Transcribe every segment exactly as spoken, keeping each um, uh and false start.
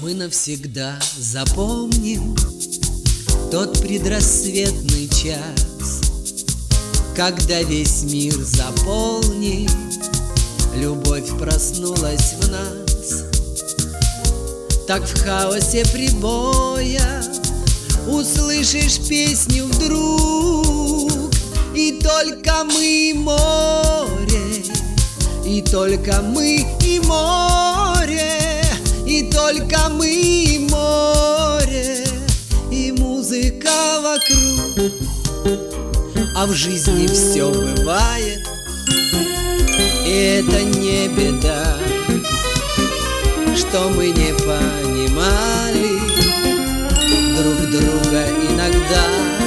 Мы навсегда запомним тот предрассветный час, когда весь мир заполнит, любовь проснулась в нас. Так в хаосе прибоя услышишь песню вдруг, и только мы и море, и только мы и море, и только мы и море, и музыка вокруг. А в жизни все бывает, и это не беда, что мы не понимали друг друга иногда,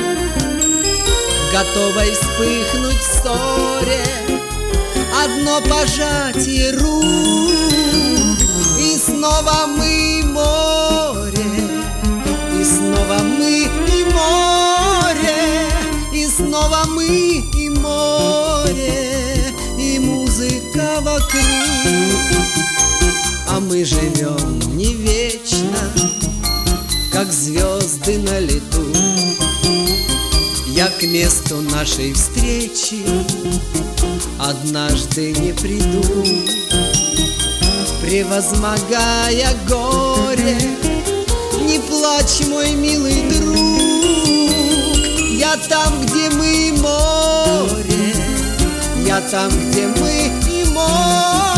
готовой вспыхнуть в ссоре одно пожатие рук, и снова мы море, и снова мы и море, и снова мы и море, и музыка вокруг. А мы живем не вечно, как звезды на лету. Я к месту нашей встречи однажды не приду, превозмогая горе. Не плачь, мой милый друг, я там, где мы море, я там, где мы и море.